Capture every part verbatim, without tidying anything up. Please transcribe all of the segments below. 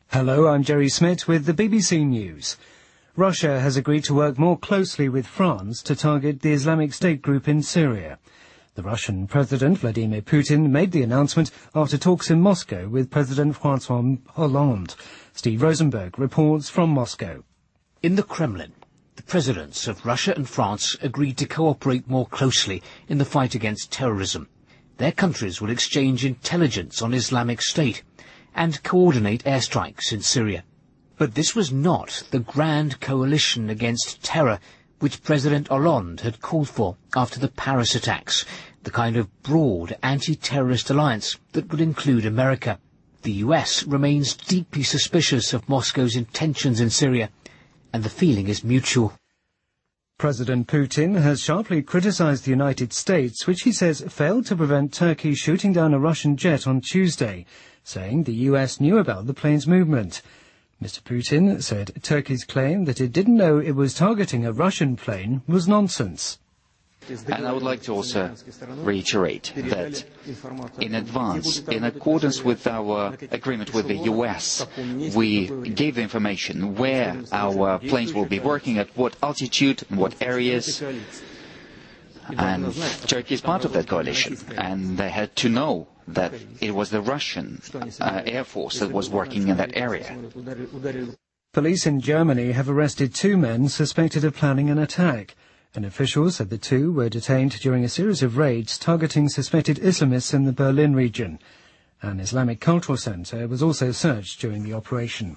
Hello, I'm Jerry Smith with the B B C News. Russia has agreed to work more closely with France to target the Islamic State group in Syria. The Russian President Vladimir Putin made the announcement after talks in Moscow with President François Hollande. Steve Rosenberg reports from Moscow. In the Kremlin, the presidents of Russia and France agreed to cooperate more closely in the fight against terrorism. Their countries will exchange intelligence on Islamic State and coordinate airstrikes in Syria. But this was not the grand coalition against terror which President Hollande had called for after the Paris attacks, the kind of broad anti-terrorist alliance that would include America. The U S remains deeply suspicious of Moscow's intentions in Syria, and the feeling is mutual. President Putin has sharply criticized the United States, which he says failed to prevent Turkey shooting down a Russian jet on Tuesday, saying the U S knew about the plane's movement. Mister Putin said Turkey's claim that it didn't know it was targeting a Russian plane was nonsense. And I would like to also reiterate that in advance, in accordance with our agreement with the U S, we gave the information where our planes will be working, at what altitude, in what areas. And Turkey is part of that coalition, and they had to know that it was the Russian uh, Air Force that was working in that area. Police in Germany have arrested two men suspected of planning an attack. An official said the two were detained during a series of raids targeting suspected Islamists in the Berlin region. An Islamic cultural centre was also searched during the operation.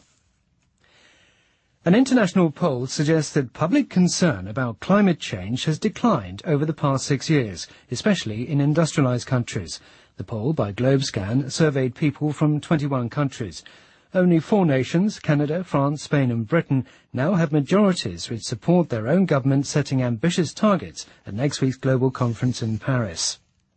An international poll suggests that public concern about climate change has declined over the past six years, especially in industrialised countries. The poll by Globescan surveyed people from twenty-one countries. Only four nations, Canada, France, Spain and Britain, now have majorities which support their own government setting ambitious targets at next week's global conference in Paris.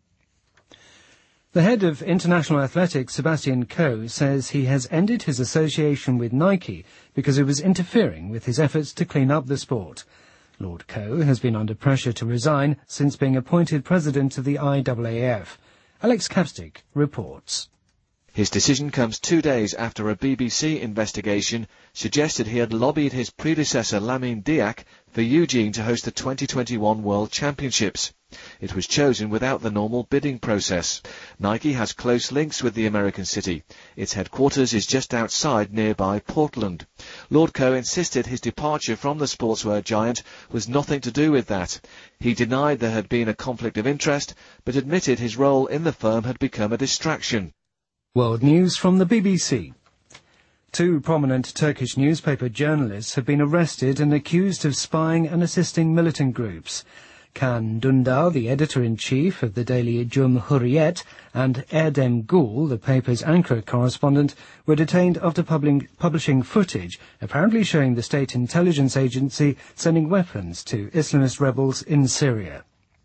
The head of international athletics, Sebastian Coe, says he has ended his association with Nike because it was interfering with his efforts to clean up the sport. Lord Coe has been under pressure to resign since being appointed president of the I A A F. Alex Capstick reports. His decision comes two days after a B B C investigation suggested he had lobbied his predecessor Lamine Diack for Eugene to host the twenty twenty-one World Championships. It was chosen without the normal bidding process. Nike has close links with the American city. Its headquarters is just outside nearby Portland. Lord Coe insisted his departure from the sportswear giant was nothing to do with that. He denied there had been a conflict of interest, but admitted his role in the firm had become a distraction. World News from the B B C. Two prominent Turkish newspaper journalists have been arrested and accused of spying and assisting militant groups. Can Dündar, the editor-in-chief of the daily Cumhuriyet, and Erdem Gül, the paper's Ankara correspondent, were detained after publi- publishing footage apparently showing the state intelligence agency sending weapons to Islamist rebels in Syria.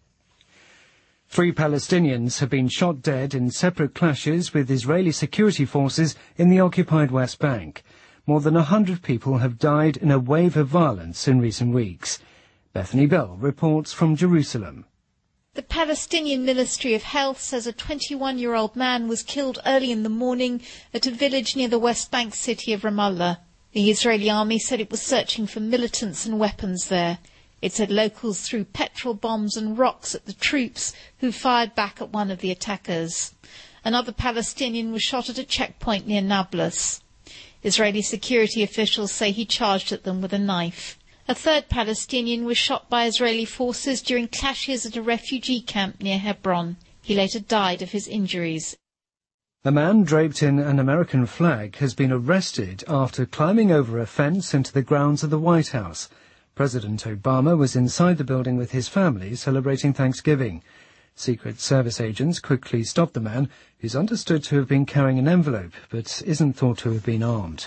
Three Palestinians have been shot dead in separate clashes with Israeli security forces in the occupied West Bank. More than a hundred people have died in a wave of violence in recent weeks. Bethany Bell reports from Jerusalem. The Palestinian Ministry of Health says a twenty-one-year-old man was killed early in the morning at a village near the West Bank city of Ramallah. The Israeli army said it was searching for militants and weapons there. It said locals threw petrol bombs and rocks at the troops, who fired back at one of the attackers. Another Palestinian was shot at a checkpoint near Nablus. Israeli security officials say he charged at them with a knife. A third Palestinian was shot by Israeli forces during clashes at a refugee camp near Hebron. He later died of his injuries. A man draped in an American flag has been arrested after climbing over a fence into the grounds of the White House. President Obama was inside the building with his family celebrating Thanksgiving. Secret Service agents quickly stopped the man, who's understood to have been carrying an envelope, but isn't thought to have been armed.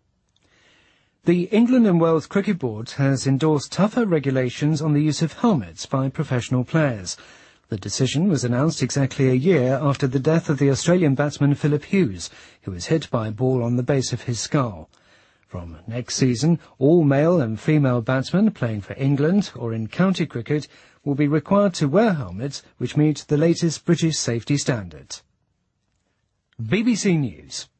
The England and Wales Cricket Board has endorsed tougher regulations on the use of helmets by professional players. The decision was announced exactly a year after the death of the Australian batsman Philip Hughes, who was hit by a ball on the base of his skull. From next season, all male and female batsmen playing for England or in county cricket will be required to wear helmets which meet the latest British safety standards. B B C News.